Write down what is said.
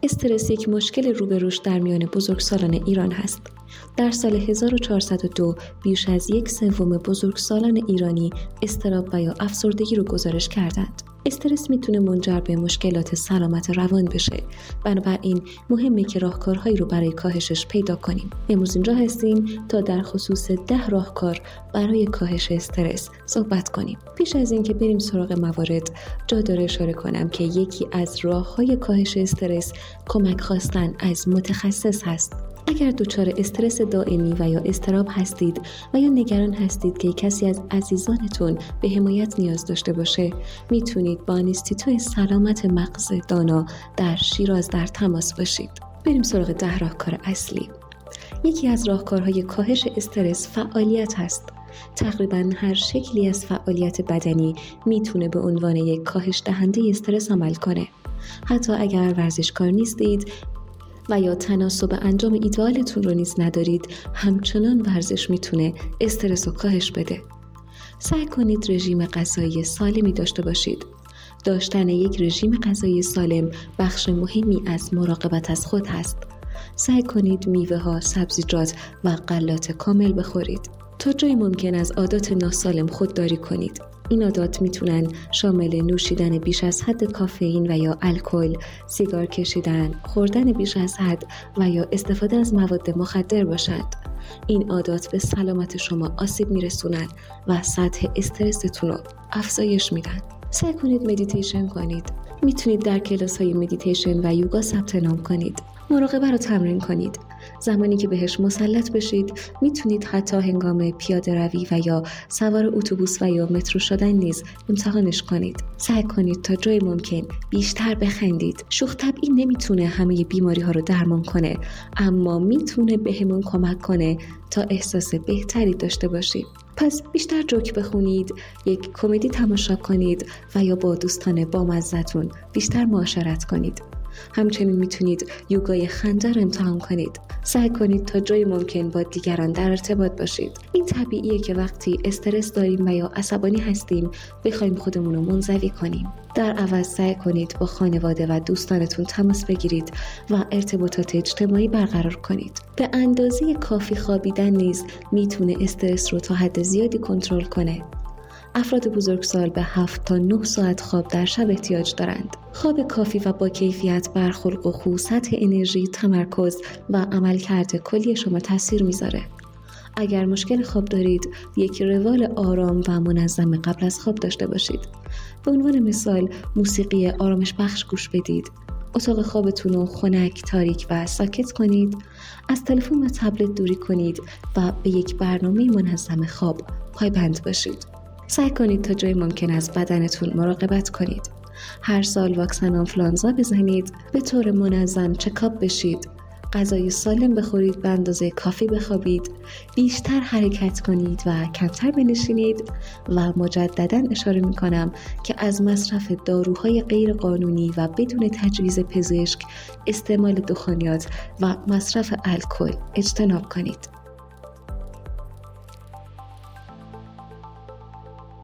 استرس یک مشکل رو به رشد در میان بزرگسالان ایران هست. در سال 1402 بیش از 1/3 بزرگسالان ایرانی اضطراب و یا افسردگی رو گزارش کردند. استرس میتونه منجر به مشکلات سلامت روان بشه. بنابراین مهمه که راهکارهایی رو برای کاهشش پیدا کنیم. امروز اینجا هستیم تا در خصوص 10 راهکار برای کاهش استرس صحبت کنیم. پیش از این که بریم سراغ موارد، جا داره اشاره کنم که یکی از راه‌های کاهش استرس کمک خواستن از متخصص هست. اگر دچار استرس دائمی و یا اضطراب هستید و یا نگران هستید که کسی از عزیزانتون به حمایت نیاز داشته باشه، میتونید با اینستیتوت سلامت مغز دانا در شیراز در تماس باشید. بریم سراغ 10 راهکار اصلی. یکی از راهکارهای کاهش استرس فعالیت هست. تقریباً هر شکلی از فعالیت بدنی میتونه به عنوان یک کاهش دهنده استرس عمل کنه. حتی اگر ورزشکار نیستید و یا تناسب انجام ایدئالتون رو نیز ندارید، همچنان ورزش میتونه استرس رو کاهش بده. سعی کنید رژیم غذایی سالمی داشته باشید. داشتن یک رژیم غذایی سالم بخش مهمی از مراقبت از خود هست. سعی کنید میوه‌ها، سبزیجات و غلات کامل بخورید. تا جای ممکن از عادات ناسالم خودداری کنید. این عادات میتونن شامل نوشیدن بیش از حد کافئین و یا الکل، سیگار کشیدن، خوردن بیش از حد و یا استفاده از مواد مخدر باشند. این عادات به سلامت شما آسیب میرسونن و سطح استرستون رو افزایش میدن. سعی کنید مدیتیشن کنید. میتونید در کلاس‌های مدیتیشن و یوگا ثبت نام کنید. مراقبه رو تمرین کنید. زمانی که بهش مسلط بشید، میتونید حتی هنگام پیاده روی و یا سوار اتوبوس و یا مترو شدن نیز امتحانش کنید. سعی کنید تا جای ممکن بیشتر بخندید. شوخ طبعی نمیتونه همه بیماری ها رو درمان کنه، اما میتونه بهمون کمک کنه تا احساس بهتری داشته باشیم. پس بیشتر جوک بخونید، یک کمدی تماشا کنید و یا با دوستان بامزه‌تون بیشتر معاشرت کنید. همچنین میتونید یوگای خنده رو امتحان کنید. سعی کنید تا جای ممکن با دیگران در ارتباط باشید. این طبیعیه که وقتی استرس داریم و یا عصبانی هستیم بخوایم خودمون رو منزوی کنیم. در عوض سعی کنید با خانواده و دوستانتون تماس بگیرید و ارتباطات اجتماعی برقرار کنید. به اندازه کافی خوابیدن نیز میتونه استرس رو تا حد زیادی کنترل کنه. افراد بزرگسال به 7 تا 9 ساعت خواب در شب احتیاج دارند. خواب کافی و با کیفیت بر خلق و خو، سطح انرژی، تمرکز و عملکرد کلی شما تاثیر میذاره. اگر مشکل خواب دارید، یک روال آرام و منظم قبل از خواب داشته باشید. به عنوان مثال، موسیقی آرامش بخش گوش بدید. اتاق خوابتون رو خنک، تاریک و ساکت کنید. از تلفن و تبلت دوری کنید و به یک برنامه منظم خواب پایبند باشید. سعی کنید تا جای ممکن از بدنتون مراقبت کنید. هر سال واکسن آنفولانزا بزنید. به طور منظم چکاپ بشید. غذای سالم بخورید، به اندازه کافی بخوابید. بیشتر حرکت کنید و کمتر بنشینید. و مجددا اشاره میکنم که از مصرف داروهای غیر قانونی و بدون تجویز پزشک، استعمال دخانیات و مصرف الکل اجتناب کنید.